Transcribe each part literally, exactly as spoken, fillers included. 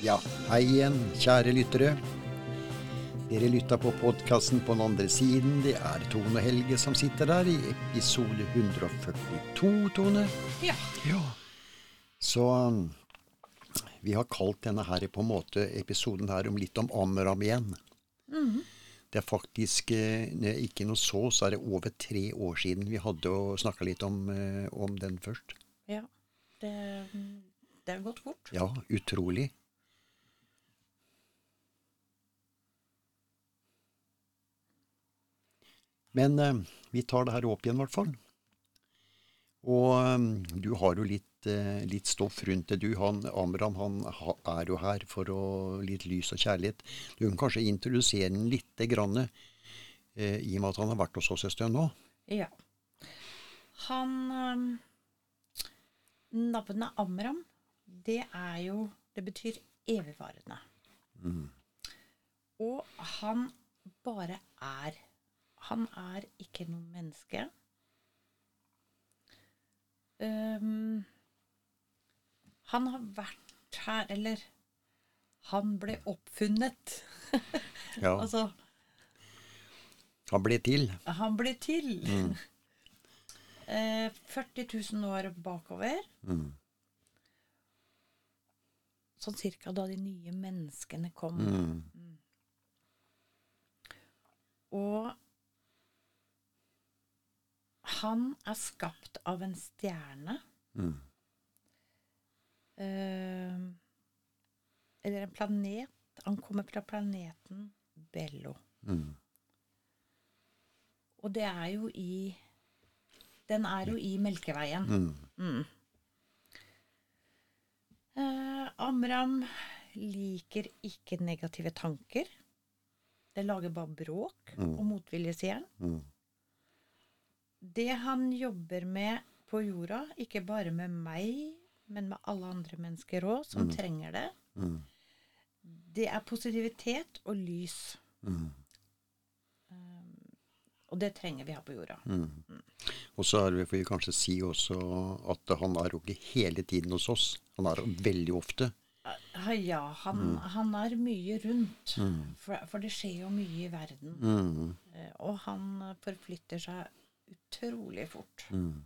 Ja, hei igjen, kjære lyttere. Dere lytter på podcasten på den andre siden. Det er Tone og Helge som sitter der i episode ett hundre førtito, Tone. Ja. Ja. Så vi har kalt denne her på en måte episoden her om litt om Amram igjen. Mhm. Det er faktisk eh, ikke noe så, så er det over tre år siden vi hadde å snakke litt om, eh, om den først. Ja, det, det har gått fort. Ja, utrolig. Men eh, vi tar det her opp igjen i hvert fall. Og eh, du har jo litt, eh, litt stoff rundt det. Du, han, Amram, han ha, er jo her for å, litt lys og kjærlighet. Du kan kanskje introdusere den litt grann, eh, i og med at han har vært hos oss en stund nå. Ja. Han, um, navnet Amram, det er jo, det betyr evigvarende. Mm. Og han bare er. Han er ikke noe menneske. Um, han har vært her, eller han ble oppfunnet. Ja, Altså, han ble til. han ble til. Mm. eh, førti tusen år bakover. Mm. Sånn cirka da de nye menneskene kom. Mm. Og han er skapt av en stjerne. Mm. Eh, eller en planet. Han kommer fra planeten Bello. Mm. Og det er jo i Den er jo i Melkeveien. Mm. Mm. Eh, Amram liker ikke negative tanker. Det lager bare bråk Mm. og motvilje, sier han. Mm. Det han jobber med på jorda, ikke bare med meg, men med alle andre mennesker også, som Mm. trenger det, Mm. det er positivitet og lys. Mm. Um, og det trenger vi her på jorda. Mm. Og så er det, får vi kanskje si også at han er jo ikke hele tiden hos oss. Han er veldig ofte. Ah, Ja, han, Mm. han er mye rundt, Mm. for, for det skjer jo mye i verden. Mm. Eh, Og han forflytter seg utrolig fort. Mm.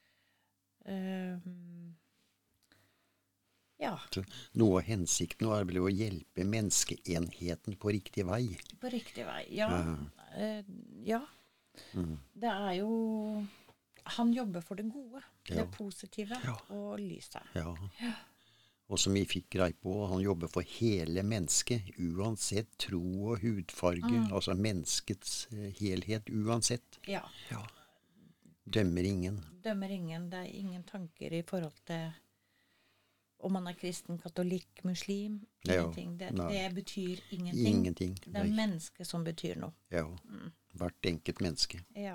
Um, ja, Så noe av hensikten nå er vel å hjelpe menneskeenheten på riktig vei. på riktig vei. Ja, Ja. eh, ja. Mm. Det er jo Han jobber for det gode, Ja. det positive Ja. og lyset. Ja. Og som vi fikk grei på, han jobber for hele mennesket, uansett tro og hudfarge, Mm. altså menneskets eh, helhet uansett. Ja, Ja. Dømmer ingen. dømmer ingen. Det er ingen tanker i forhold til om man er kristen, katolikk, muslim. Ja, Ingenting. Det, nei. det betyr ingenting. Ingenting. Det er Nei. mennesket som betyr noe. Ja. Hvert enkelt menneske. Ja.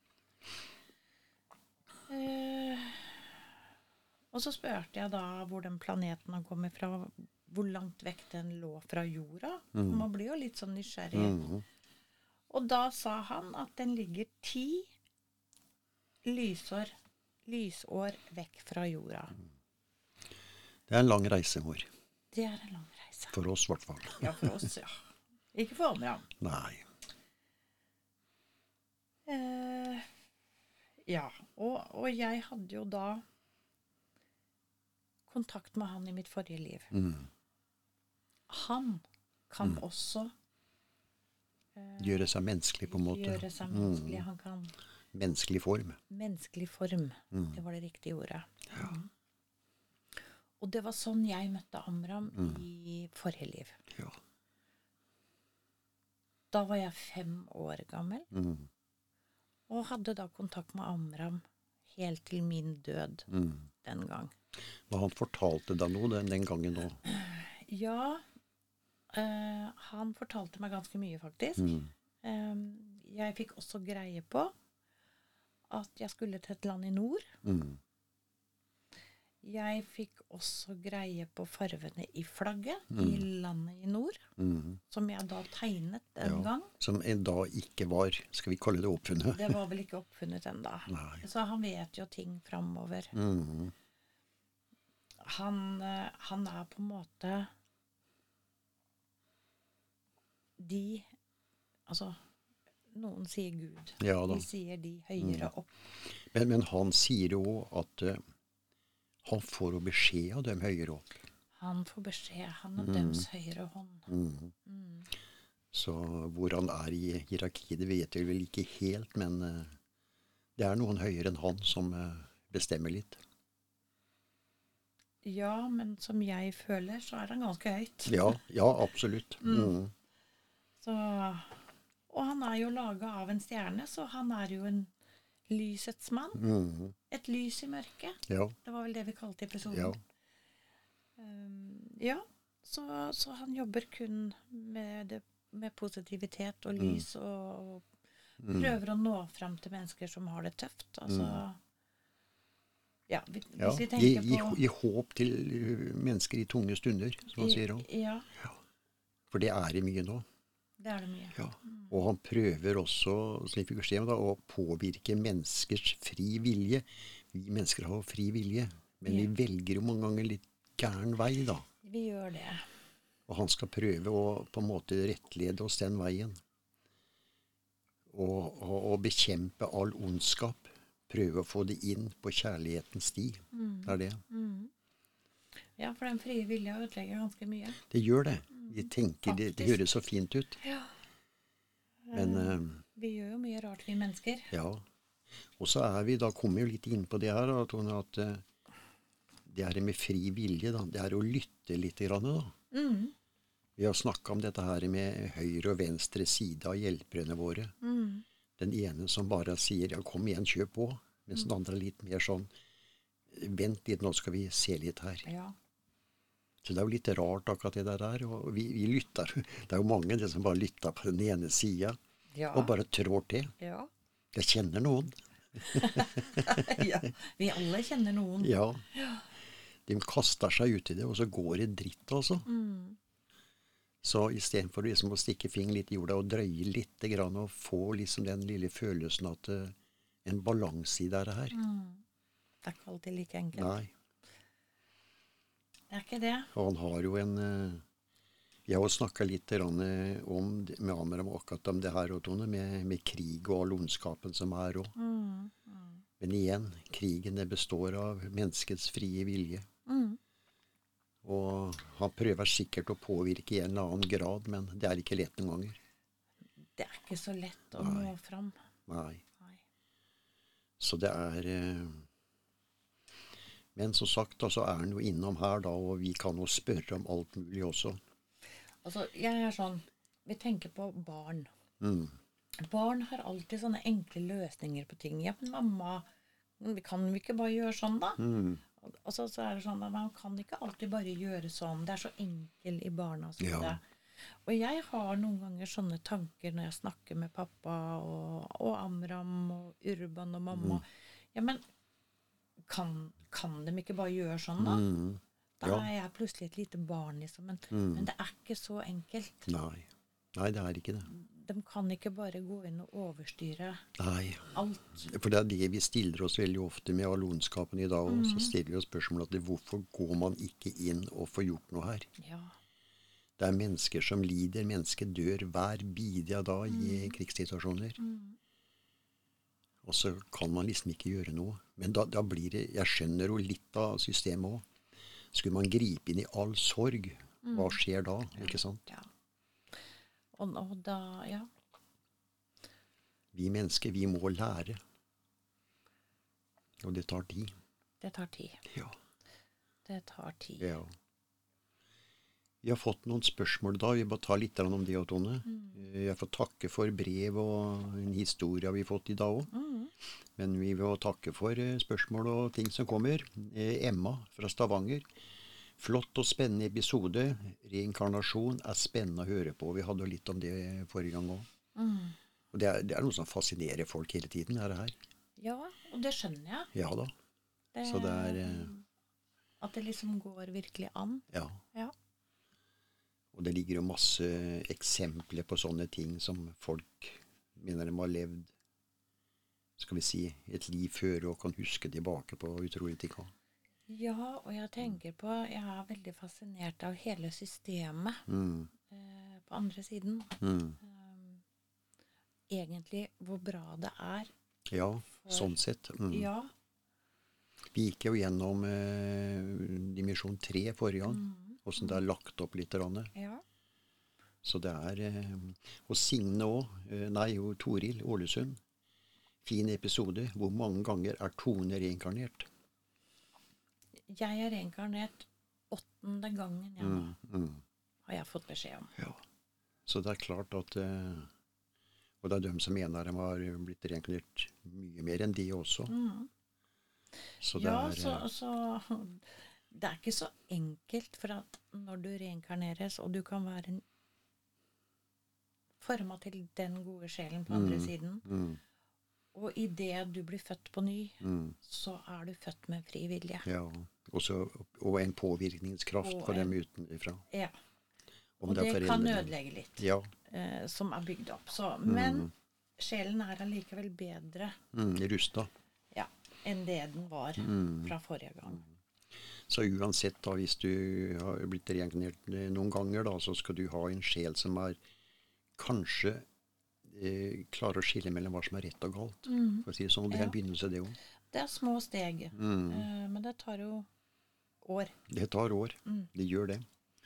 Eh, og så spørte jeg da hvor den planeten han kommer fra, hvor langt vekk den lå fra jorda. Mm. Man blir jo litt sånn nysgjerrig. Mm. Og da sa han at den ligger ti lysår, lysår vekk fra jorda. Det er en lang reise vår. Det er en lang reise. For oss i hvert fall. Ja, for oss, ja. Ikke for andre. Nei. Eh, ja, og, og jeg hadde jo da kontakt med han i mitt forrige liv. Mm. Han kan også eh, Gjøre seg menneskelig på en måte. gjøre seg menneskelig. Han kan Menneskelig form. menneskelig form. Mm. Det var det riktige ordet. Ja. Mhm. Og det var sånn jeg møtte Amram Mm. i forrige liv. Ja. Da var jeg fem år gammel, Mm. og hadde da kontakt med Amram helt til min død Mm. den gang. Og han fortalte deg noe den, den gangen nå. Ja, eh, han fortalte meg ganske mye faktisk. Mm. Eh, jeg fikk også greie på at jeg skulle til et land i nord. Mm. Jeg fikk også greie på farvene i flagget Mm. i landet i nord, Mm. som jeg da tegnet den Ja. gang. Som en da ikke var, skal vi kalle det oppfunnet? Det var vel ikke oppfunnet enda. Nei. Så han vet jo ting framover. Mm. Han, eh, han er på en måte de, altså, noen sier Gud. Ja da. De sier de høyere opp. Men, men han sier jo at uh, han får jo beskjed av dem høyere opp. Han får beskjed, han er Mm. dems høyre hånd. Mm. Mm. Så hvor han er i hierarkiet, det vet jeg vel ikke helt, men uh, det er noen høyere enn han som uh, bestemmer litt. Ja, men som jeg føler, så er han ganske høyt. Ja, ja, absolutt. Mm. Så, og han er jo laget av en stjerne, så han er jo en lysets mann. Mm. Et lys i mørket. Ja, Det var vel det vi kalte episoden. ja. Um, ja, så, så han jobber kun med, det, med positivitet og lys, og, og Mm. prøver å nå frem til mennesker som har det tøft. Altså, ja, hvis Ja, vi gi, tenker gi, på... gi håp til uh, mennesker i tunge stunder, som han sier også. Ja, For det er det mye nå. det er det mye. Ja. Og han prøver også, som vi fikk beskjed om da, å påvirke menneskers fri vilje. Vi mennesker har jo fri vilje, men vi Ja. velger jo mange ganger litt gæren vei da. Vi gjør det. Og han skal prøve å på en måte rettlede oss den veien. Og, og, og bekjempe all ondskap. Prøve å få det inn på kjærlighetens sti. Det er det. Mm. Ja, for den frie vilja ødelegger ganske mye. Det gjør det. Vi tenker, det, det Faktisk. høres så fint ut. Ja. Men eh, Vi gjør jo mye rart, vi mennesker. ja. Og så er vi, da kommer vi jo litt inn på det her, da, Tone, at eh, det her med fri vilje, da, det er å lytte litt grann, da. Mm. Vi har snakket om dette her med høyre og venstre side av hjelperne våre. Mm. Den ene som bare sier, ja, kom igjen, kjør på. Mens den andre er litt mer sånn, vent litt, nå skal vi se litt her. Ja. Så det er jo litt rart akkurat det der, og vi, vi lytter. Det er jo mange det som bare lytter på den ene siden, Ja. og bare trår til. Ja. Jeg kjenner noen. Ja. Vi alle kjenner noen. Ja. De kaster seg ut i det, og så går det dritt, altså. Mm. Så i stedet for liksom å stikke fingeren litt i jorda og drøye litt grann, og få liksom den lille følelsen at uh, en balanse i det her. Mm. Det er ikke alltid like enkelt. Nei. Det er ikke det. Og han har jo en uh, Jeg har jo snakket litt grann, uh, om det- med Amram akkurat om det her, og Tone, med, med krig og all ondskapen som er også. Mm. Mm. Men igjen, krigen det består av menneskets frie vilje. Mm. Og han prøver sikkert å påvirke i en eller annen grad, men det er ikke lett noen ganger. Det er ikke så lett å Nei. nå fram. Nei. Nei. Så det er eh, Men som sagt, da, så er han jo innom her, da, og vi kan jo spørre om alt mulig også. Altså, jeg er sånn, vi tenker på barn. Mm. Barn har alltid sånne enkle løsninger på ting. Ja, men mamma, vi kan jo ikke bare gjøre sånn da? Mm. Og så, så er det sånn at man kan ikke alltid bare gjøre sånn. Det er så enkelt i barnas Ja. hode. Og jeg har noen ganger sånne tanker når jeg snakker med pappa og, og Amram og Urban og mamma. Ja, men kan, kan de ikke bare gjøre sånn da? Mm. Da Ja. er jeg plutselig et lite barn liksom. Men, Mm. men det er ikke så enkelt. Nei. Nei, det er ikke det. De kan ikke bare gå inn og overstyre Nei. alt. For det er det vi stiller oss veldig ofte med all ondskapen i dag, og Mm. så stiller vi oss spørsmålet at hvorfor går man ikke inn og får gjort noe her? Ja. Det er mennesker som lider, mennesker dør hver bidige dag i krigssituasjoner. Mm. Og så kan man liksom ikke gjøre noe. Men da, da blir det, jeg skjønner jo litt av systemet også. Skulle man gripe inn i all sorg, hva skjer da, ikke sant? Ja. Og, og da, ja. Vi mennesker, vi må lære. Og det tar tid. Det tar tid. Ja. Det tar tid. Ja. Vi har fått noen spørsmål da, vi bare tar litt om det, Tone. Jeg får takke for brev og en historie vi har fått i dag også. Mm. Men vi vil takke for eh, spørsmål og ting som kommer. Eh, Emma fra Stavanger. Flott og spennende episode. Reinkarnasjon er spennende å høre på. Vi hadde jo litt om det forrige gang også. Mm. Og det er, det er noe som fascinerer folk hele tiden, er det her. Ja, og det skjønner jeg. Ja da. Det, Så det er, eh, At det liksom går virkelig an. Ja. Ja. Og det ligger jo masse eksempler på sånne ting som folk mener de har levd, skal vi si, et liv før og kan huske tilbake på utrolig ting. Ja, og jeg tenker på, jeg er veldig fascinert av hele systemet Mm. eh, på andre siden. Mm. Um, egentlig hvor bra det er. Ja, sånn sett. Mm. Ja. Vi gikk jo gjennom eh, dimensjon tre forrige gang, Mm. hvordan det er lagt opp litt. Rann. Ja. Så det er eh, Og Signe òg. Eh, nei, jo, Toril Ålesund. Fin episode. Hvor mange ganger er Tone reinkarnert? Jeg er reinkarnert åttende gangen jeg nå, Mm, mm. har jeg fått beskjed om. Ja. Så det er klart at eh, Og det er dem som mener de har blitt reinkarnert mye mer enn de også. Mm. Så det Ja, er så, eh, så det er ikke så enkelt, for at når du reinkarneres, og du kan være en forma til den gode sjelen på andre Mm. siden, mm, og i det du blir født på ny, mm, så er du født med fri vilje. ja. Også, og en påvirkningskraft Og for dem en- utenfra. Ja. Om Og det, er kan foreldre- ødelegge litt, Ja. eh, som er bygd opp. Så, men Mm. sjelen er allikevel bedre Mm, rusta. ja, enn det den var Mm. fra forrige gang. Så uansett, da, hvis du har blitt reinkarnert eh, noen ganger, da, så skal du ha en sjel som er kanskje eh, klarer å skille mellom hva som er rett og galt. Mm. For å si det sånn. Det er en Ja. begynnelse, det òg. Det er små steg, Mm. eh, men det tar jo år. Det tar år. Mm. Det gjør det.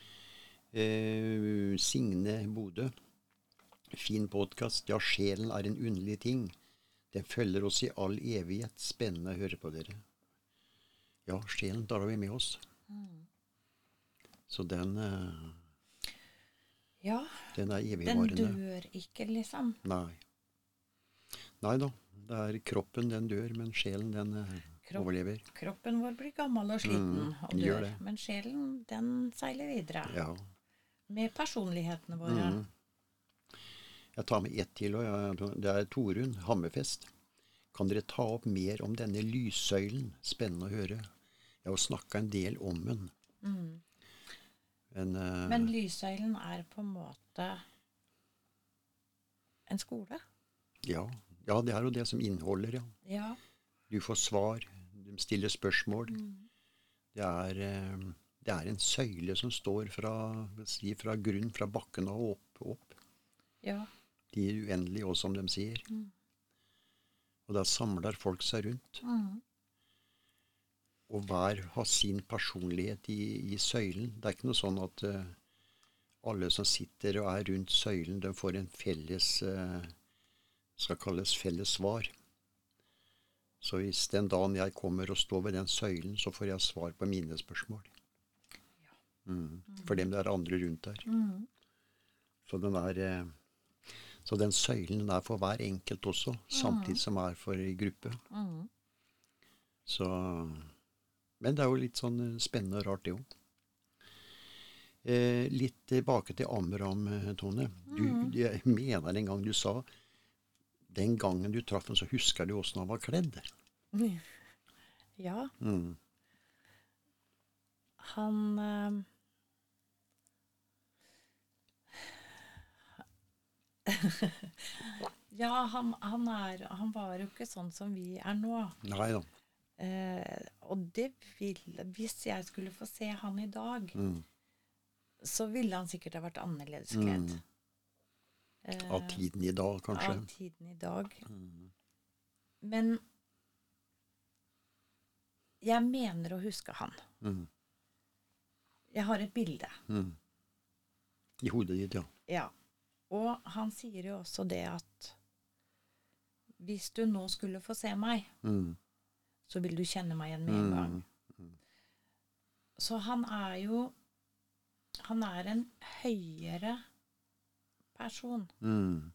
Eh, Signe Bodø. Fin podkast. Ja, sjelen er en underlig ting. Den følger oss i all evighet. Spennende å høre på dere. Ja, sjelen tar vi med oss. Mm. Så den, eh, Ja, den er den evigvarende. dør ikke, liksom. Nei. Nei da. Det er kroppen den dør, men sjelen den eh, Kropp. overlever. Kroppen vår blir gammel og sliten Mm, og gjør dør, det. men sjelen, den seiler videre. Ja. Med personlighetene våre. Mm. Jeg tar med ett til, og jeg, det er Torunn Hammerfest. Kan dere ta opp mer om denne lyssøylen? Spennende å høre. Jeg har snakket en del om den. Mm. Men, eh, Men lyssøylen er på en måte en skole. ja. ja, det er jo det som inneholder, ja. Ja. Du får svar, de stiller spørsmål. Mm. Det er, eh, det er en søyle som står fra, si, fra grunn, fra bakken og opp. opp. Ja. De er uendelige også, som de sier. Mm. Og da samler folk seg rundt. Mm. Og hver har sin personlighet i, i søylen. Det er ikke noe sånn at uh, alle som sitter og er rundt søylen, de får en felles, uh, skal kalles felles svar. Så hvis den dagen jeg kommer og står ved den søylen, så får jeg svar på mine spørsmål. Mm. For dem det er andre rundt der. Mm. Så den er... Uh, Så den søylen den er for hver enkelt også, samtidig som er for en gruppe. Mm. Så, men det er jo litt sånn spennende og rart det òg. Eh, litt tilbake til Amram, Tone. Du, Mm. jeg mener en gang du sa den gangen du traff ham, så husker du åssen han var kledd. Ja, Mm. han eh, Ja, han, han, er, han var jo ikke sånn som vi er nå. Nei da. Eh, og det vil Hvis jeg skulle få se han i dag, Mm. så ville han sikkert ha vært annerledes kledd. Mm. Eh, Av tiden i dag, kanskje. Av tiden i dag. Mm. Men jeg mener å huske han. Mm. Jeg har et bilde. Mm. I hodet ditt, ja. Ja. Og han sier jo også det at hvis du nå skulle få se meg, Mm. så vil du kjenne meg igjen med en gang. Mm. Så han er jo Han er en høyere person. Mm.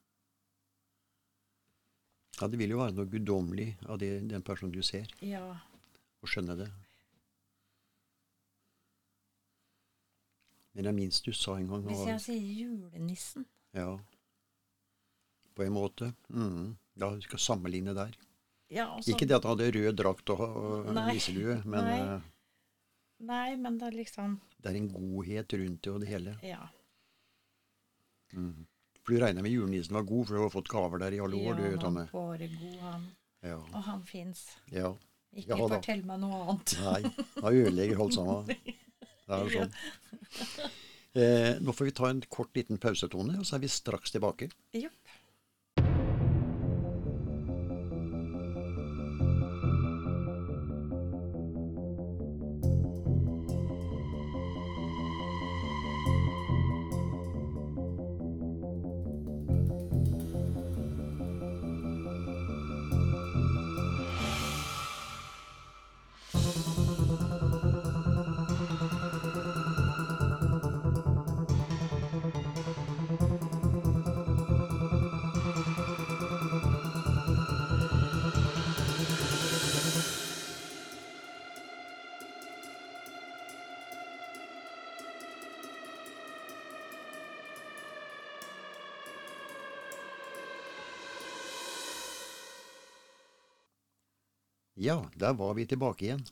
Ja, det vil jo være noe guddommelig av det, den personen du ser, Ja. og skjønne det. Men jeg minst du sa en gang Hvis og- jeg sier julenissen. Ja, på en måte. Mm. Ja, du skal sammenligne der. Ja, altså, Ikke det at han hadde rød drakt og, og Nei. nisselue, men Nei. eh, Nei, men det er liksom det er en godhet rundt det og det hele. Ja. Mm. For du regner med julenissen var god, for du har fått gaver der i alle år, du, ja, han Tanne. er bare god, han. Ja, Og han fins. ja. Ikke Ja da. fortell meg noe annet. Nei, da ødelegger alt sammen. Det er jo sånn. Eh, nå får vi ta en kort liten pausetone, og så er vi straks tilbake. Jopp. Ja, der var vi tilbake igjen.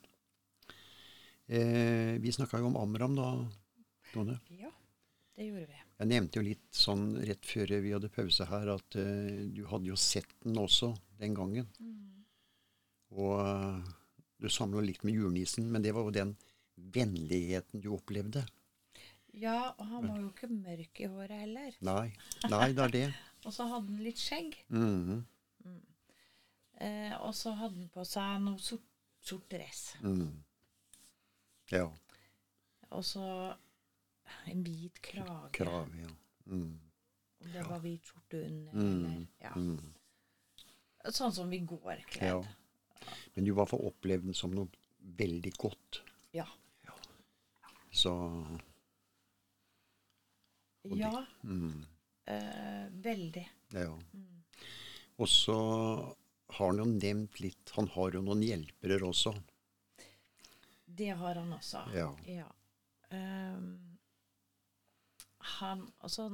Eh, vi snakket jo om Amram da, Tone. Ja, det gjorde vi. Jeg nevnte jo litt sånn rett før vi hadde pause her, at eh, du hadde jo sett den også den gangen. Mm. Og eh, du samlet litt med julenissen, men det var jo den vennligheten du opplevde. Ja, og han var jo ikke mørk i håret heller. Nei, nei, det er det. Og så hadde han litt skjegg. Mhm. Mm. Eh, og så hadde han på seg noe sort, sort dress. Mm. Ja, Og så en hvit krage. krav, ja. Mm. Om det var hvit skjorte under, Mm. eller ja. Mm. Sånn som vi går kledd. Ja. Men du var for opplevd den som noe veldig godt. Ja. Så Ja, mm, eh, veldig. ja. Mm. Og så har han jo nevnt litt, han har jo noen hjelpere også. Det har han også. Ja. Ja. Ehm, han, altså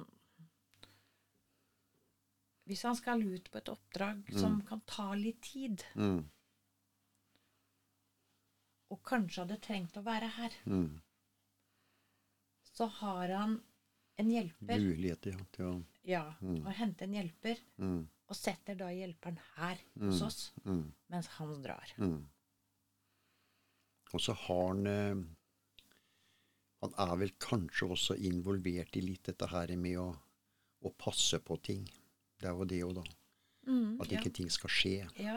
hvis han skal ut på et oppdrag som kan ta litt tid, Mm, og kanskje hadde trengt å være her, mm. så har han en hjelper, Muligheter, ja. Til å, ja, Mm. og henter en hjelper, mm, og setter da hjelperen her hos Mm. oss, mm, mens han drar. mm. Og så har han eh, Han er vel kanskje også involvert i litt dette her med å, å passe på ting. Det er jo det jo da. Mm, At ja. ikke ting skal skje. Ja,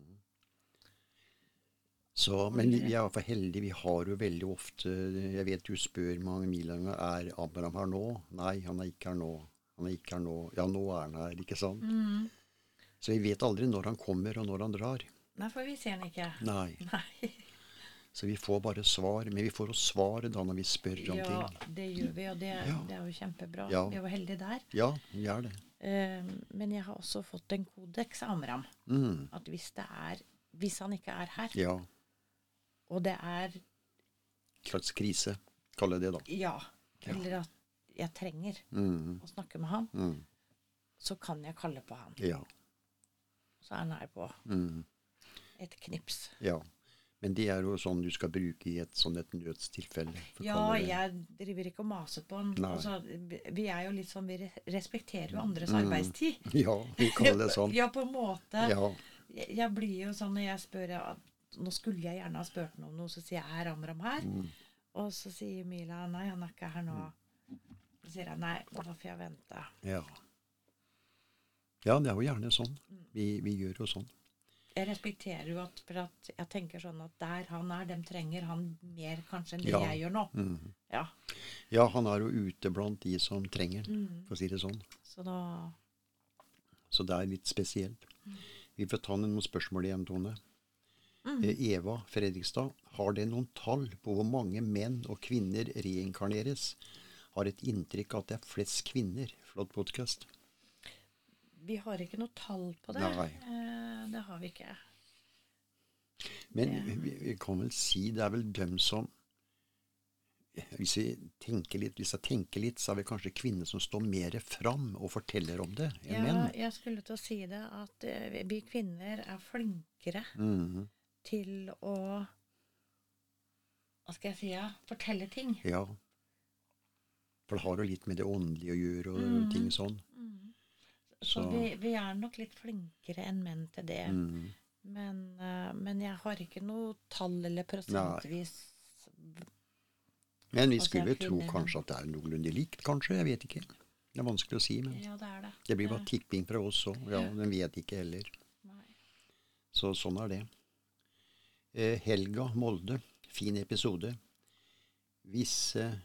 Så, men vi, vi er for heldige. Vi har jo veldig ofte Jeg vet du spør mange mil ganger, er Abraham her nå? Nei, han er ikke her nå. Han er ikke her nå. Ja, nå er han her, ikke sant? mm. Så vi vet aldri når han kommer og når han drar. Nei, for vi ser han ikke. Nei. Nei. Så vi får bare svar. Men vi får jo svar da når vi spør om Ja, ting. det gjør vi, og det, Ja. det er jo kjempebra. Ja. Vi er jo heldige der. Ja, vi er det. Eh, men jeg har også fått en kodeks av Amram. Mm. At hvis det er Hvis han ikke er her, Ja. og det er Slags krise, kaller jeg det da. Ja, Ja. eller at jeg trenger Mm. å snakke med han, Mm. så kan jeg kalle på han. Ja. Så er han her på Mm. et knips. Ja. Men det er jo sånn du skal bruke i et sånn et nødstilfelle. for å Ja, kalle det. jeg driver ikke og maser på han. Nei. Altså, vi- vi er jo litt sånn, vi re- respekterer jo andres Mm. arbeidstid. Ja, vi kaller det sånn. Ja, på en måte. Ja. Jeg, jeg blir jo sånn når jeg spør ja, nå skulle jeg gjerne ha spurt noe om noe, så sier jeg, er Amram her? Mm. Og så sier Mila, nei, han er ikke her nå. Så sier jeg, nei, da får jeg vente. Ja. Ja, det er jo gjerne sånn. Vi, vi gjør jo sånn. Jeg respekterer jo at, for at jeg tenker sånn at der han er, dem trenger han mer kanskje enn det Ja. jeg gjør nå. Mm. Ja, Ja, han er jo ute blant de som trenger, Mm. for å si det sånn. så da, Så det er litt spesielt. Vi får ta noen spørsmål igjen, Tone. Mm. Eh, Eva Fredrikstad, har det noen tall på hvor mange menn og kvinner reinkarneres? Har et inntrykk at det er flest kvinner. Flott podcast. vi har ikke noe tall på det. Nei. Eh, det har vi ikke. Men Det- vi, vi kan vel si det er vel dem som hvis, vi tenker litt, hvis jeg tenker litt, så er det kanskje kvinner som står mer fram og forteller om det enn Ja, menn. jeg skulle til å si det, at eh, vi kvinner er flinkere Mhm. til å, hva skal jeg si, ja, fortelle ting. Ja. For det har jo litt med det åndelige å gjøre og Mhm. ting sånn. Så, Så- vi, vi er nok litt flinkere enn menn til det. Mhm. Men, eh, men jeg har ikke noe tall eller prosentvis Men vi Altså, skulle jeg vel tro finner kanskje at det er noenlunde likt, kanskje. Jeg vet ikke. Det er vanskelig å si, men Ja, det er det. det blir bare tipping fra oss òg. Ja, den vet ikke heller. Nei. Så sånn er det. Eh, Helga Molde, fin episode. Hvis eh,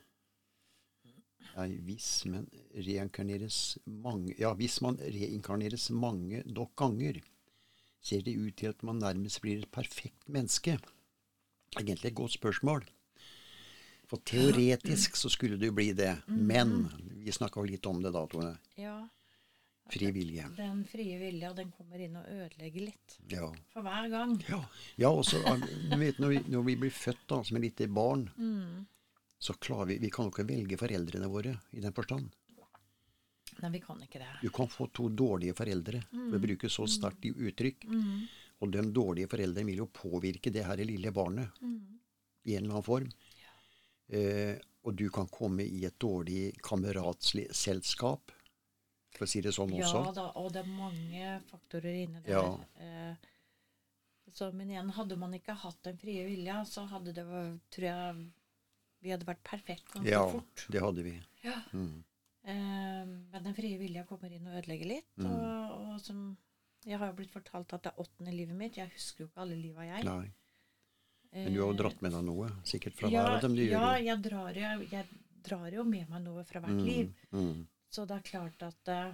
Nei, hvis man reinkarneres mange Ja, hvis man reinkarneres mange nok ganger, ser det ut til at man nærmest blir et perfekt menneske. Egentlig et godt spørsmål. For teoretisk så skulle det jo bli det. Men vi snakka jo litt om det da, Tone. Ja. Fri vilje. Den frie vilja, den kommer inn og ødelegger litt. Ja. For hver gang. Ja, ja og så, du vet, når vi, når vi blir født da, som et lite barn, Mm. så klarer vi Vi kan jo ikke velge foreldrene våre i den forstand. Nei, vi kan ikke det. Du kan få to dårlige foreldre, for å bruke så sterkt uttrykk. Mm. Og de dårlige foreldrene vil jo påvirke det her lille barnet Mm. i en eller annen form. Eh, og du kan komme i et dårlig kameratsselskap, for å si det sånn også. Ja da, og det er mange faktorer inne der. Ja. Eh, så, men igjen, hadde man ikke hatt den frie vilja, så hadde det, vært- tror jeg, vi hadde vært perfekt ganske Ja, fort. det hadde vi. Ja. Mm. Eh, men den frie vilja kommer inn og ødelegger litt. Mm. Og, og som, jeg har jo blitt fortalt at det er åttende livet mitt. Jeg husker jo ikke alle livet jeg. Nei. Men du har jo dratt med deg noe, sikkert fra ja, hver av dem du ja, gjør. jeg drar, jo, jeg drar jo med meg noe fra hvert Mm, liv. mm, Så det er klart at eh,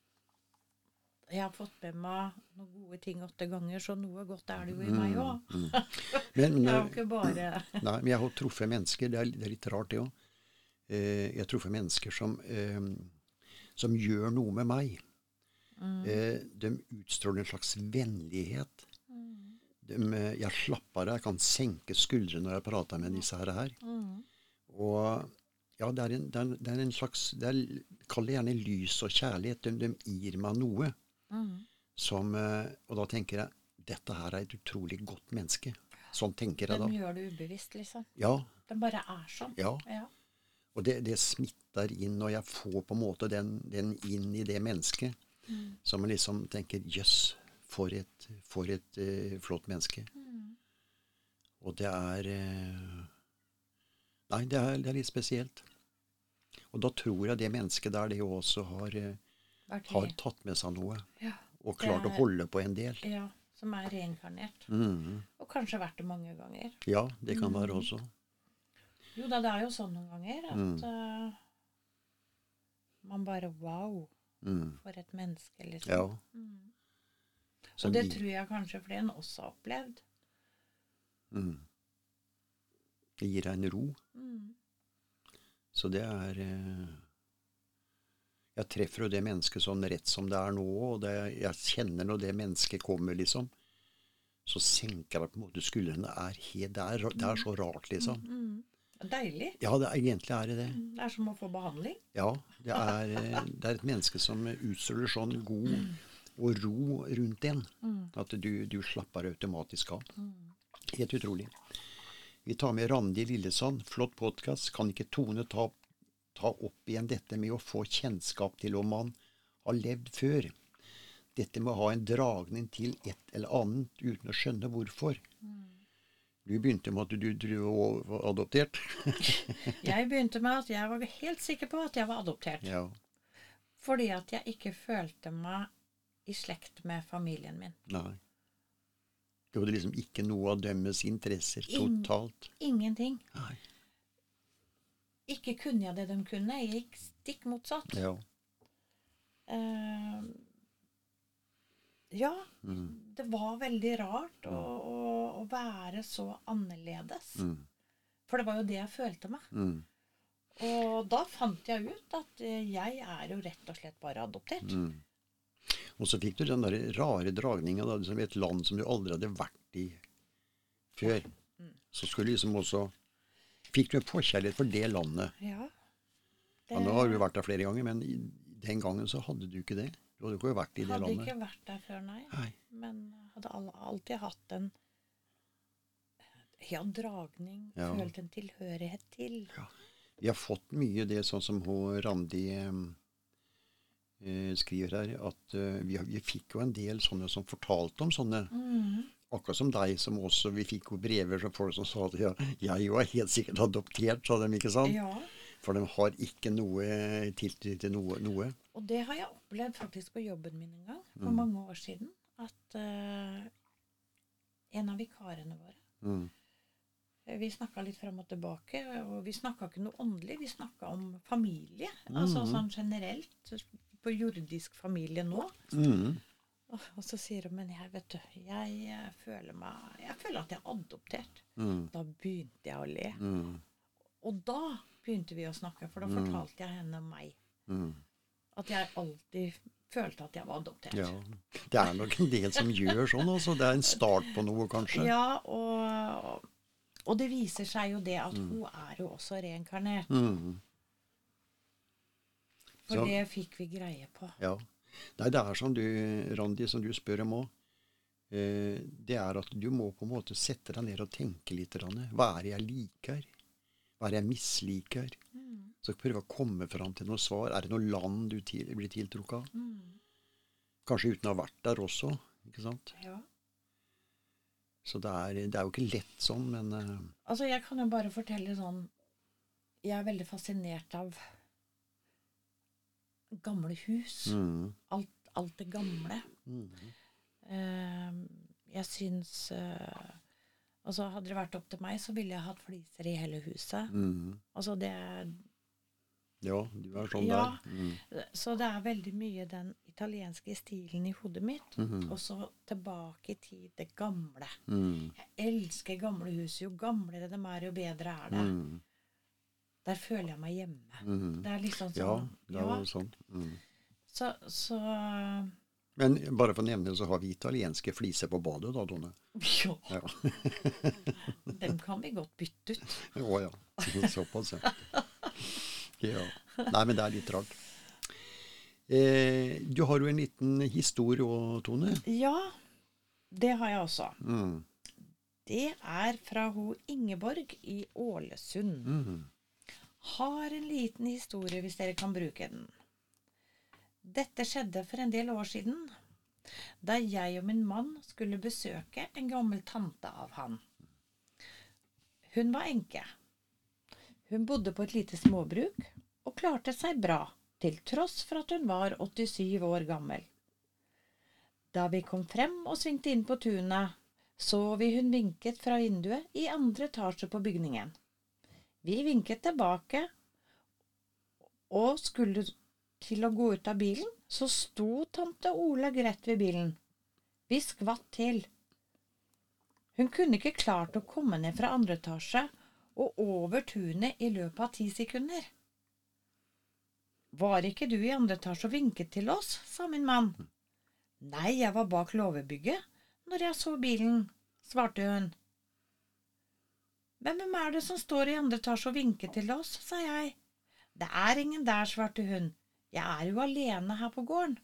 jeg har fått med meg noen gode ting åtte ganger, så noe godt er det jo i meg òg. mm. Men, men, Jeg har jo ikke bare nei, men jeg har truffet mennesker, det er, det er litt rart det òg. Eh, jeg har truffet mennesker som, eh, som gjør noe med meg. mm, Eh, de utstråler en slags vennlighet. mm, De, eh, jeg slapper av, jeg kan senke skuldrene når jeg prater med disse her. her. mm, Og ja, det er en, det er, det er en slags, det er, kall det gjerne lys og kjærlighet. De, de gir meg noe mm. som, eh, og da tenker jeg, dette her er et utrolig godt menneske. Sånn tenker jeg De da. gjør det ubevisst, liksom. Ja, De bare er sånn. ja. Ja. Og det, det smitter inn, og jeg får på en måte den, den inn i det mennesket. Mm. Som man liksom tenker, jøss, for et, for et eh, flott menneske. Mm. Og det er eh, Nei, det er, det er litt spesielt. Og da tror jeg det mennesket der, det også har, eh, Vært har re- tatt med seg noe. ja. Og klart Det å er- holde på en del. ja, som er reinkarnert. Mhm. Og kanskje vært det mange ganger. Ja, det kan Mm. være også. Jo da, det er jo sånn noen ganger at Mm. eh, man bare wow, Mm. for et menneske, liksom. Ja. Mm. Som Og det i- tror jeg kanskje flere også har opplevd. mm. Det gir deg en ro. Mm. Så det er eh, Jeg treffer jo det mennesket sånn rett som det er nå, og det, jeg kjenner når det mennesket kommer, liksom. Så senker jeg på en måte skuldrene. Er helt, det, er, det er så rart, liksom. Mm. Det er deilig. Ja, det, er- egentlig er det det. Det er som å få behandling. Ja, det er, eh, det er et menneske som utstråler sånn god og ro rundt en. Mm. At du, du slapper automatisk av. Mm. Helt utrolig. Vi tar med Randi Lillesand. Flott podcast. Kan ikke Tone ta, ta opp igjen dette med å få kjennskap til om man har levd før? Dette med å ha en dragning til et eller annet uten å skjønne hvorfor. Du begynte med at du, du var adoptert. Jeg begynte med at jeg var helt sikker på at jeg var adoptert. Ja. Fordi at jeg ikke følte meg i slekt med familien min. Nei. Det var liksom ikke noe av dømmes interesser Ing- totalt. Ingenting. Nei. Ikke kunne jeg det de kunne. Jeg gikk stikk motsatt. Ja. Eh, ja, Mm. det var veldig rart å, å, å være så annerledes. Mm. For det var jo det jeg følte meg. Mm. Og da fant jeg ut at eh, jeg er jo rett og slett bare adoptert. Mm. Og så fikk du den der rare dragninga da, som i et land som du aldri hadde vært i før. Mm. Så skulle liksom også Fikk du en forkjærlighet for det landet? Ja. Ja, nå har du vært der flere ganger, men i- den gangen så hadde du ikke det. Du hadde ikke vært i det hadde landet. ikke vært der før, nei. Nei. Men hadde al- alltid hatt en ja, dragning, Ja. følt en tilhørighet til. Vi har fått mye det sånn som hun Randi eh, eh, skriver her, at eh, vi, har, vi fikk jo en del sånne som fortalte om sånne Mm. akkurat som deg, som også, vi fikk jo brever fra folk som sa at ja, jeg jo er helt sikkert adoptert, sa de, ikke sant? Ja. For de har ikke noe tilknytning til noe, noe. Og det har jeg opplevd faktisk på jobben min en gang, for Mm. mange år siden, at uh, en av vikarene våre, Mm. vi snakket litt frem og tilbake, og vi snakket ikke noe åndelig, vi snakket om familie, altså Mhm. sånn generelt, på jordisk familie nå. Mm. Og, og så sier hun, men jeg vet du, jeg eh, føler meg, jeg føler at jeg er adoptert. Mm. Da begynte jeg å le. Mm. Og da begynte vi å snakke, for da Mm. fortalte jeg henne om meg. Mm. At jeg alltid følte at jeg var adoptert. Ja, det er nok en del som gjør sånn, altså. Det er en start på noe, kanskje. Ja, og, og det viser seg jo det at hun er jo også reinkarnert. Mm. For Så- det fikk vi greie på. Ja. Nei, det er som du, Randi, som du spør om også. Eh, det er at du må på en måte sette deg ned og tenke litt. Randi. Hva er det jeg liker? Hva er det jeg misliker? Mm. Så prøve å komme fram til noe svar. Er det noe land du til, blir tiltrukket av? Mm. Kanskje uten å ha vært der også, ikke sant? Ja. Så det er, det er jo ikke lett sånn, men eh, Altså, jeg kan jo bare fortelle sånn, jeg er veldig fascinert av gamle hus. mm, Alt, alt det gamle. mm, Eh, jeg syns eh, Altså, hadde det vært opp til meg, så ville jeg hatt fliser i hele huset. mm. Altså, det Ja, du er sånn Ja. der. Mm, Så det er veldig mye den italienske stilen i hodet mitt. mhm, Og så tilbake i tid, det gamle. mm, Jeg elsker gamle hus. Jo gamlere de er, jo bedre er det. mm, Der føler jeg meg hjemme. mm. Det er liksom Ja, sånn. det er jo sånn. Mm. Så, så Men bare for å nevne det, så har vi italienske fliser på badet da, Donne. Jo, Ja. dem kan vi godt bytte ut. Å ja, såpass, ja. Ja. Nei, men det er litt rart. Eh, du har jo en liten historie også, Tone. Ja, det har jeg også. Mm. Det er fra ho Ingeborg i Ålesund. Mm. Har en liten historie hvis dere kan bruke den. Dette skjedde for en del år siden, da jeg og min mann skulle besøke en gammel tante av han. Hun var enke. Hun bodde på et lite småbruk og klarte seg bra, til tross for at hun var åttisyv år gammel. Da vi kom frem og svingte inn på tunet, så vi hun vinket fra vinduet i andre etasje på bygningen. Vi vinket tilbake, og skulle til å gå ut av bilen, så sto tante Ola rett ved bilen. Vi skvatt til. Hun kunne ikke klart å komme ned fra andre etasje og over tunet i løpet av ti sekunder. Var ikke du i andre etasje og vinket til oss, sa min mann. Nei, jeg var bak låvebygget når jeg så bilen, svarte hun. Men hvem er det som står i andre etasje og vinker til oss, sa jeg. Det er ingen der, svarte hun. Jeg er jo alene her på gården.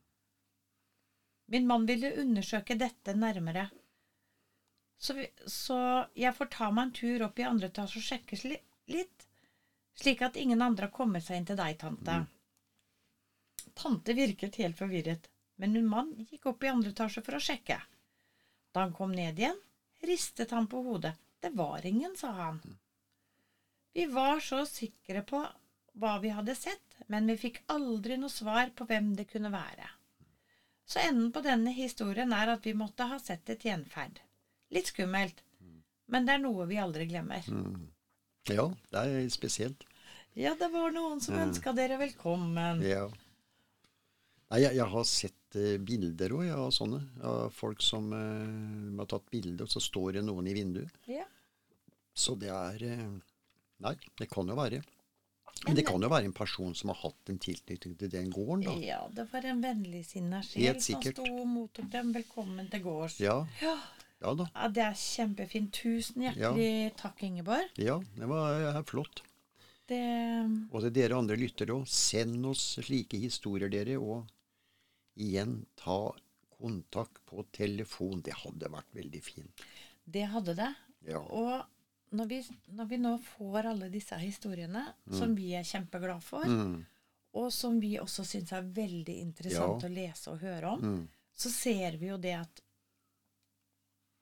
Min mann ville undersøke dette nærmere. Så, vi, så jeg får ta meg en tur opp i andre etasje og sjekke sli, litt, slik at ingen andre har kommet seg inn til deg, tante. Mm. Tante virket helt forvirret, men min mann gikk opp i andre etasje for å sjekke. Da han kom ned igjen, ristet han på hodet. Det var ingen, sa han. Vi var så sikre på hva vi hadde sett, men vi fikk aldri noe svar på hvem det kunne være. Så enden på denne historien er at vi måtte ha sett et gjenferd. Litt skummelt, men det er noe vi aldri glemmer. Mm. Ja, det er spesielt. Ja, det var noen som Mm. ønsket dere velkommen. Ja. Nei, jeg, jeg har sett eh, bilder også, ja, av sånne, av folk som eh, har tatt bilder, og så står det noen i vinduet. Ja. Så det er, eh, nei, det kan jo være. Men det kan jo være en person som har hatt en tilknytning til den gården, da. Ja, det var en vennligsinnet sjel Helt som sikkert. sto og mottok dem velkommen til gårds. Ja, Ja. ja da. Ja, det er kjempefint. Tusen hjertelig takk, Ingeborg. Ja, det var eh, flott. Det, Og til dere andre lyttere også, send oss slike historier dere, og igjen ta kontakt på telefon. Det hadde vært veldig fint. det hadde det. Ja. Og når vi, når vi nå får alle disse historiene, som vi er kjempeglade for, Mm, og som vi også synes er veldig interessant Ja. å lese og høre om, mm, så ser vi jo det at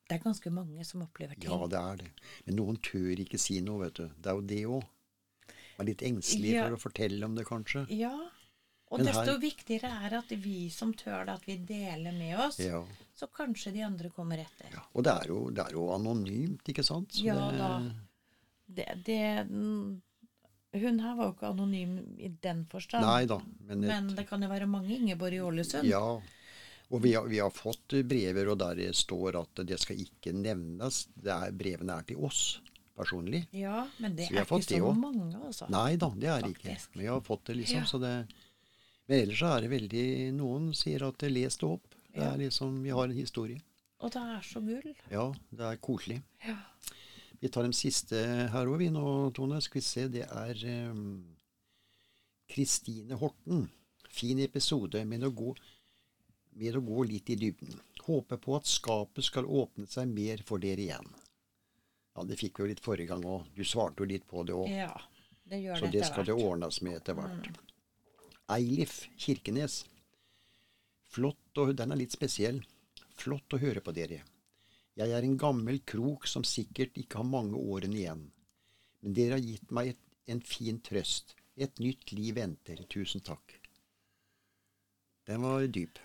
Det er ganske mange som opplever ting. Ja, det er det. Men noen tør ikke si noe, vet du. Det er jo det også. Man er litt engstelig Ja. for å fortelle om det, kanskje. Ja, og Men desto her- viktigere er at vi som tør det, at vi deler med oss, Ja. så kanskje de andre kommer etter. Ja. Og det er, jo, det er jo anonymt, ikke sant? Så Ja det, da. Det, det, mm, hun her var jo ikke anonym i den forstand. Nei da. Men, et, Men det kan jo være mange Ingeborg i Ålesund. ja. Og vi har, vi har fått brever, og der det står at det skal ikke nevnes. Det er, brevene er til oss personlig. Ja, men det Så vi er har fått ikke det så også. mange, altså. Nei da, det er det ikke. Faktisk. Men vi har fått det, liksom. Ja. Så det, men ellers så er det veldig Noen sier at det les det opp. Det Ja. er liksom, vi har en historie. Og det er så gull. Ja, det er koselig. Ja. Vi tar en siste her òg, vi nå, Tone. Skal vi se. Det er um, Kristine Horten. Fin episode med å, gå, med å gå litt i dybden. Håper på at skapet skal åpne seg mer for dere igjen. Ja, det fikk vi jo litt forrige gang òg. Du svarte jo litt på det òg. Ja, det gjør Så det det etter skal det hvert. ordnes med etter hvert. Eilif Kirkenes. Flott, og den er litt spesiell. Flott å høre på dere. Jeg er en gammel krok som sikkert ikke har mange årene igjen. Men dere har gitt meg et, en fin trøst. Et nytt liv venter. Tusen takk. Den var dyp.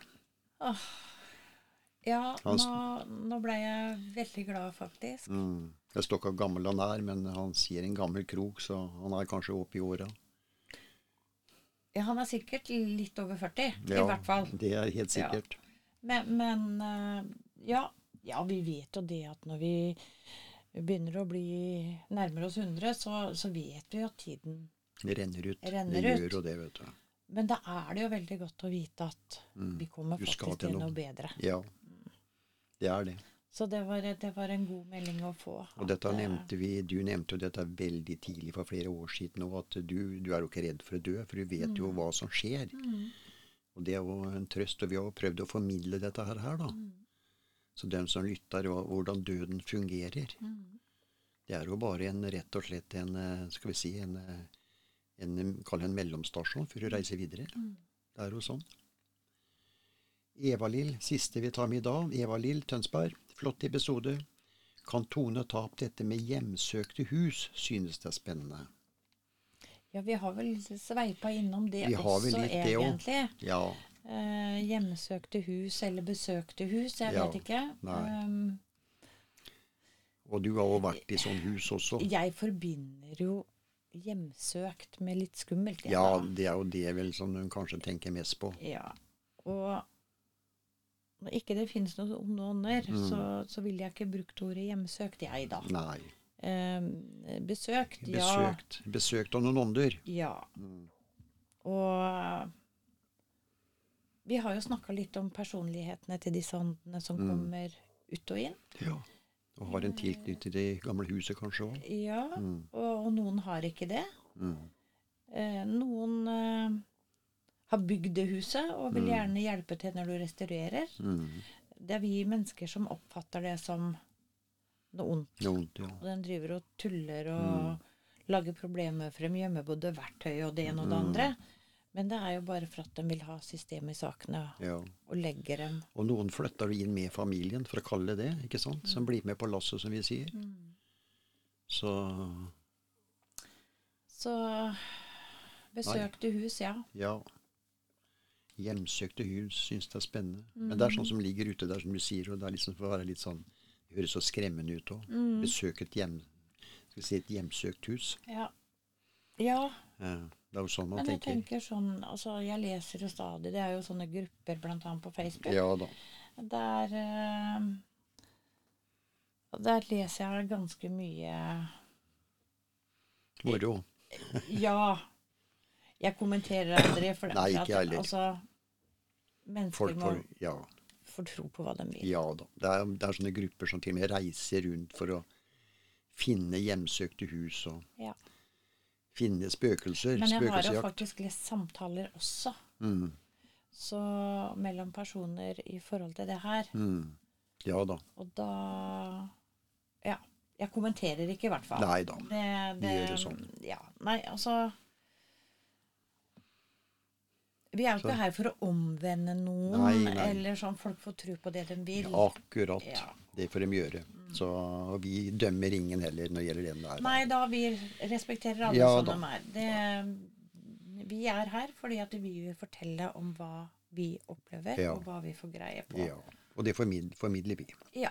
Ja, Han- nå, nå ble jeg veldig glad, faktisk. Mm. Jeg står ikke hvor gammel han er, men han sier en gammel krok, så han er kanskje oppe i åra. Ja, han er sikkert litt over førti, Ja, i hvert fall. det er helt Ja. sikkert. Men, men eh, ja, ja, vi vet jo det at når vi begynner å bli nærmere oss hundre, så, så vet vi at tiden Det renner ut. Renner det ut. gjør jo det, vet du. Men da er det jo veldig godt å vite at vi kommer Du skal faktisk til til noe. noe bedre. Ja, det er det. Så det var, det var en god melding å få. Og dette at, eh, nevnte vi, du nevnte jo dette veldig tidlig for flere år siden, og at du, du er jo ikke redd for å dø, for du vet jo hva som skjer. Og det er jo en trøst, og vi har prøvd å formidle dette her, her da. Så dem som lytter, og hvordan døden fungerer, det er jo bare en, rett og slett en, eh, skal vi si, en, eh, en, kall det en mellomstasjon for å reise videre. Det er jo sånn. Eva-Lill, siste vi tar med i dag. Eva-Lill Tønsberg, flott episode. Kan Tone ta opp dette med hjemsøkte hus, synes det er spennende. Ja, vi har vel sveipa innom det Vi har vel også, litt det også. egentlig. Ja, Eh, hjemsøkte hus eller besøkte hus, jeg Ja, vet ikke. nei. Um, og du har jo vært i sånn hus også. jeg forbinder jo hjemsøkt med litt skummelt. jeg, Ja, da. det er jo det vel som hun kanskje tenker mest på. Ja. Og når ikke det finnes noen onde ånder, Mm. så, så vil jeg ikke brukt ordet hjemsøkt, jeg da. Nei. Um, besøkt, ja. Besøkt. Besøkt av noen ånder. Ja. Mm. Og vi har jo snakka litt om personlighetene til disse åndene som Mm. kommer ut og inn. Ja. Og har en tilknytning til det gamle huset kanskje også. Ja, Mm. og, og noen har ikke det. Mm. Eh, noen eh, har bygd det huset og vil Mm. gjerne hjelpe til når du restaurerer. Mm. Det er vi mennesker som oppfatter det som noe ondt. Noe vondt, ja. Og den driver og tuller og Mm. lager problemer for dem, gjemmer både verktøy og det ene og det Mm. andre. Men det er jo bare for at de vil ha system i sakene ja. og legger dem. Og noen flytter inn med familien, for å kalle det det, ikke sant? Som blir med på lasset, som vi sier. Så, Så besøkte hus, ja. ja. Hjemsøkte hus synes det er spennende. Men det er sånn som ligger ute der, som du sier, og det er liksom for å være litt sånn, det høres så skremmende ut også. Besøk et hjem, skal vi si et hjemsøkt hus. Ja. Ja, Ja, det er jo sånn man men jeg tenker. tenker sånn, altså jeg leser jo stadig, det er jo sånne grupper blant annet på Facebook. Ja da. Der, eh, der leser jeg ganske mye. Moro. Ja, jeg kommenterer aldri, for, Nei, for ikke jeg heller. altså, mennesker Folk må får, ja, få tro på hva de vil. ja da. Det er, det er sånne grupper som til og med reiser rundt for å finne hjemsøkte hus og Ja. finne spøkelser. Men jeg har jo Spøkelsesjakt. faktisk lest samtaler også, Mm, så mellom personer i forhold til det her. mm. Ja da. Og da, ja, jeg kommenterer ikke i hvert fall. Nei da. Det, Vi gjør det sånn. Ja, nei, altså vi er jo Så- ikke her for å omvende noen, Nei, nei. eller sånn folk får tro på det de vil. Ja, akkurat. Ja. Det får de gjøre. Så og vi dømmer ingen heller når det gjelder den der. Nei da, vi respekterer alle Ja, som da. de er. Det, vi er her fordi at vi vil fortelle om hva vi opplever, Ja. og hva vi får greie på. Ja, og det formid- formidler vi. Ja.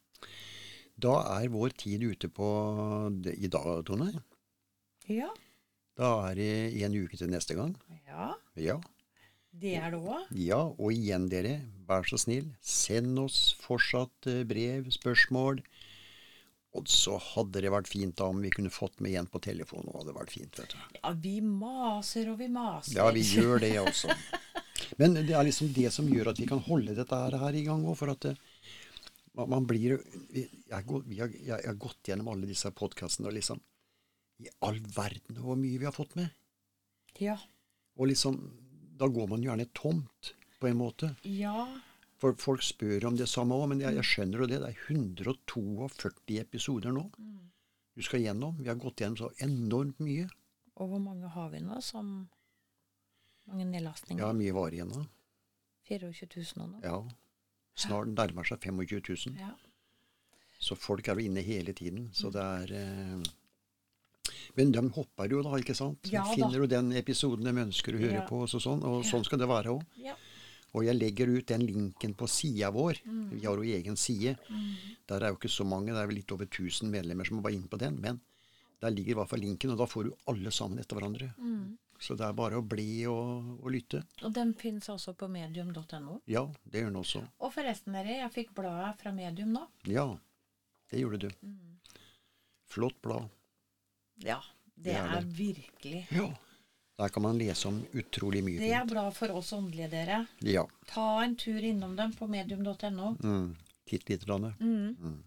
Da er vår tid ute på det, i dag, Tone. Ja. Da er det en uke til neste gang. Ja. Ja. Det er det også. Ja, og igjen dere, vær så snill, send oss fortsatt eh, brev, spørsmål. Og så hadde det vært fint da om vi kunne fått med en på telefonen, og hadde vært fint, vet du. Ja, vi maser og vi maser. Ja, vi gjør det også. Men det er liksom det som gjør at vi kan holde dette her, her i gang også, for at det, man, man blir, jeg, jeg, går- vi har, jeg, jeg har gått gjennom alle disse podcastene, og liksom, i all verden hvor mye vi har fått med. Ja. Og liksom, da går man gjerne tomt, på en måte. Ja. For folk spør om det samme også, men jeg, jeg skjønner jo det. Det er hundre og førtito episoder nå. Du skal gjennom. Vi har gått gjennom så enormt mye. Og hvor mange har vi nå som mange nedlastninger? Ja, mye var igjen da. tjuefire tusen og nå. Ja. Snart nærmer seg tjuefem tusen. Ja. Så folk er jo inne hele tiden. Så det er... Eh... Men de hopper jo da, ikke sant? Ja da. Finner jo den episoden de ønsker å høre Ja. på, og så sånn. Og Ja. sånn skal det være også. Ja. Og jeg legger ut den linken på siden vår. Vi har jo egen side. Der er jo ikke så mange, det er vel litt over tusen medlemmer som var inne på den, men der ligger i hvert fall linken, og da får du alle sammen etter hverandre. Så det er bare å bli og, og lytte. Og den finnes også på medium punktum no. Ja, det gjør den også. Og forresten dere, jeg fikk bladet fra Medium nå. Ja, det gjorde du. Flott blad. Ja, det, Det er er, det. virkelig. Ja. Der kan man lese om utrolig mye Det er fint. bra for oss åndelige dere. Ja. Ta en tur innom dem på medium punktum no. Mm. Titt litt, Rane. Mm.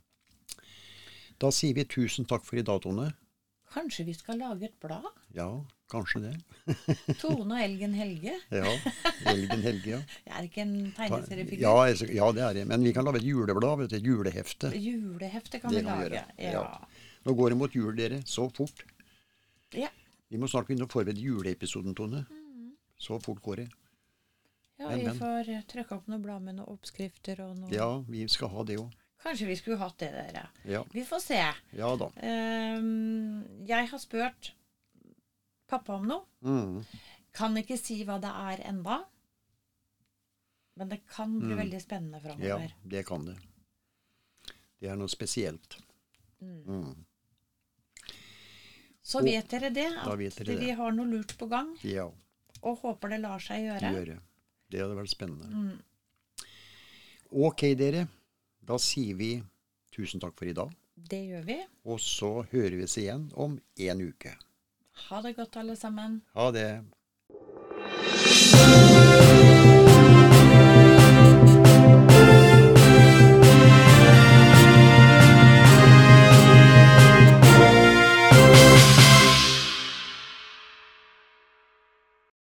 Da sier vi tusen takk for i dag, Tone. Kanskje vi skal lage et blad? Ja, kanskje det. Tone og Elgen Helge. Ja, Elgen Helge, ja. Jeg er ikke en tegneseriefigur. Ja, jeg- ja, det er det. Men vi kan lage et juleblad, vet du, et julehefte. Julehefte kan Det vi kan vi lage. gjøre, Ja. ja. Nå går det mot jul, dere. Så fort. Ja. Vi må snart begynne å forberede juleepisoden, Tone. Så fort går det. ja, Men, vi men. får eh, trykke opp noen blad med noen oppskrifter og noe. Ja, vi skal ha det også. Kanskje vi skulle hatt det, dere. Ja, Vi får se. ja da. Ehm, jeg har spurt pappa om noe. Mm. Kan ikke si hva det er enda. Men det kan bli Mm. veldig spennende Ja, fremover. det kan det. Det er noe spesielt. Mm. Så Og- vet dere det, Da at vet dere vi det. har noe lurt på gang, Ja, og håper det lar seg gjøre. gjøre. Det hadde vært spennende. Mm. Ok, dere. Da sier vi tusen takk for i dag. Det gjør vi. Og så hører vi oss igjen om en uke. Ha det godt, alle sammen. Ha det.